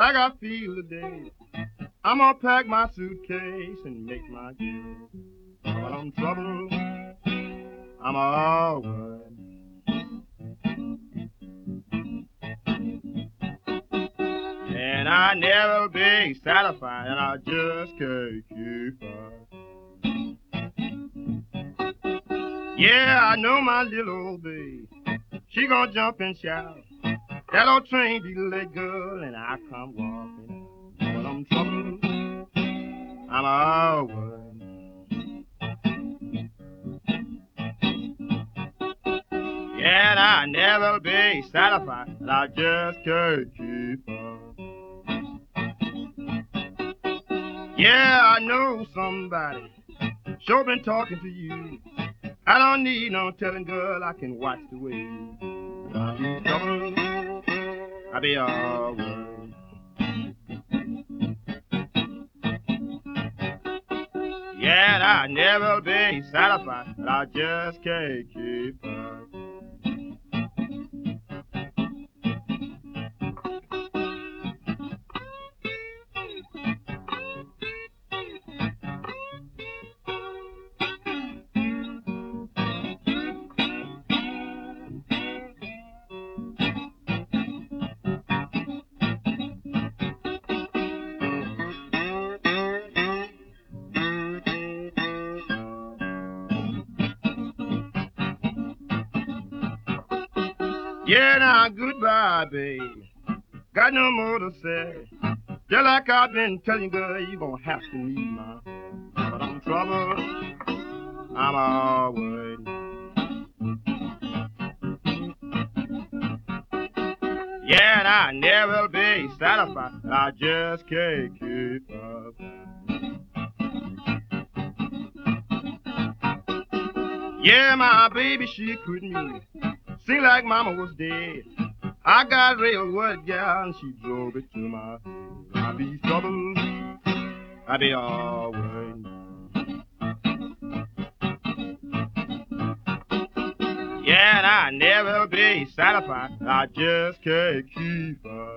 like I feel today. I'm gonna pack my suitcase and make my gift. But I'm troubled, I'm alright. And I never be satisfied, and I just can't keep up. Yeah, I know my little old babe. She gonna jump and shout. That old train be late, girl, and I come walking out. But I'm troubled, I'm alright. Yeah, and I never be satisfied, and I just can't keep up. Yeah, I know somebody sure been talking to you. I don't need no telling, girl, I can watch the way you. I'll be troubled, I'll be alright. Yeah, and I never be satisfied, but I just can't keep up. Yeah, now goodbye, babe. Got no more to say. Just like I've been telling you, girl, you gonna have to need my help. But I'm troubled, I'm alright. Yeah, and I never be satisfied. I just can't keep up. Yeah, my baby, she quit me. Seemed like mama was dead. I got real word, gal, and she drove it to my head. I be troubled, I be alright. Yeah, and I never be satisfied. I just can't keep up.